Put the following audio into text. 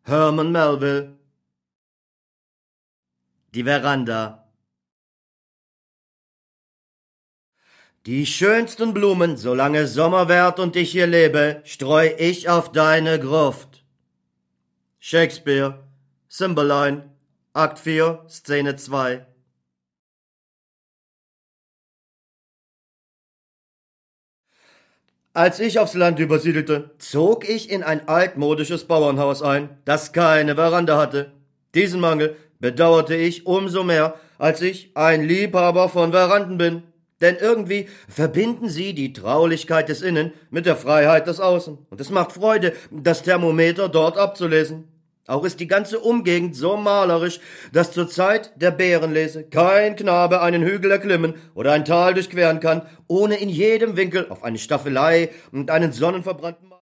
Herman Melville. Die Veranda. Die schönsten Blumen, solange Sommer währt und ich hier lebe, streu ich auf deine Gruft. Shakespeare, Cymbeline, Akt 4, Szene 2. Als ich aufs Land übersiedelte, zog ich in ein altmodisches Bauernhaus ein, das keine Veranda hatte. Diesen Mangel bedauerte ich umso mehr, als ich ein Liebhaber von Veranden bin. Denn irgendwie verbinden sie die Traulichkeit des Innen mit der Freiheit des Außen. Und es macht Freude, das Thermometer dort abzulesen. Auch ist die ganze Umgegend so malerisch, dass zur Zeit der Bärenlese kein Knabe einen Hügel erklimmen oder ein Tal durchqueren kann, ohne in jedem Winkel auf eine Staffelei und einen sonnenverbrannten